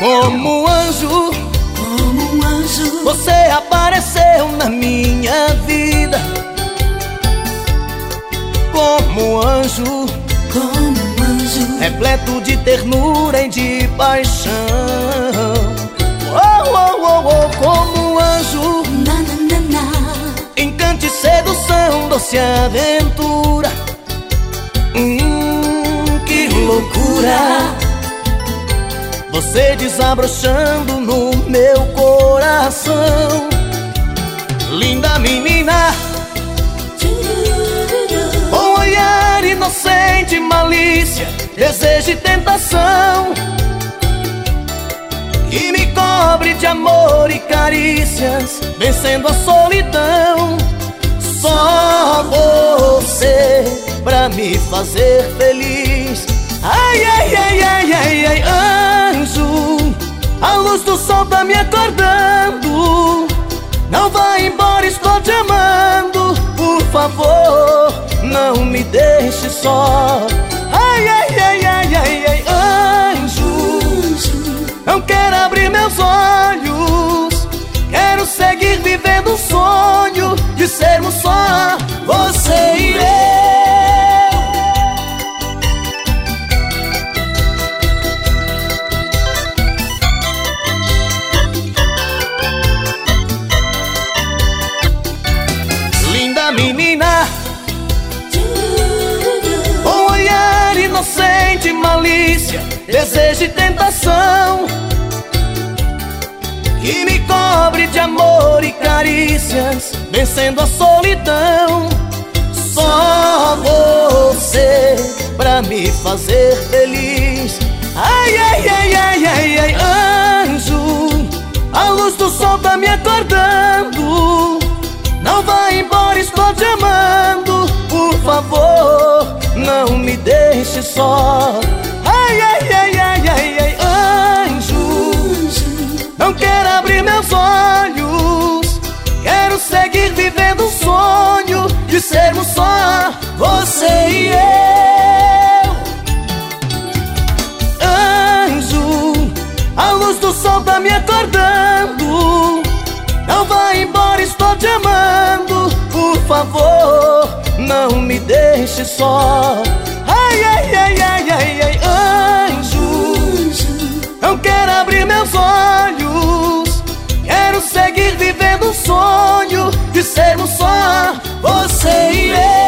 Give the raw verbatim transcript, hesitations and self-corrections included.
Como um anjo, como um anjo, você apareceu na minha vida. Como um anjo, como um anjo, repleto de ternura e de paixão. Oh, oh, oh, oh, como um anjo, na, na, na, na. encante, sedução, doce aventura. Hum, que loucura, você desabrochando no meu coração. Linda menina, com olhar inocente, malícia, desejo e tentação, que me cobre de amor e carícias, vencendo a solidão. Só você pra me fazer feliz. Ai, ai, ai, ai, ai, ai, anjo, a luz do sol tá me acordando. Não vai embora, estou te amando. Por favor, não me deixe só. Ai, ai, ai, ai, ai, ai, anjo, não quero abrir meus olhos. Quero seguir vivendo um sonho de sermos só você e eu. Menina, com olhar inocente, malícia, desejo e tentação, que me cobre de amor e carícias, vencendo a solidão. Só você pra me fazer feliz. Ai, ai, ai, ai, ai, ai, anjo, a luz do sol tá me acordando. Não vai embora, estou te amando. Por favor, não me deixe só. Ai, ai, ai, ai, ai, ai, anjo, não quero abrir meus olhos. Quero seguir vivendo um sonho de sermos só você e eu. Anjo, a luz do sol tá me acordando. Não vai embora, estou te amando. Por favor, não me deixe só. Ai, ai, ai, ai, ai, ai, anjo, não quero abrir meus olhos. Quero seguir vivendo um sonho de sermos só você e eu.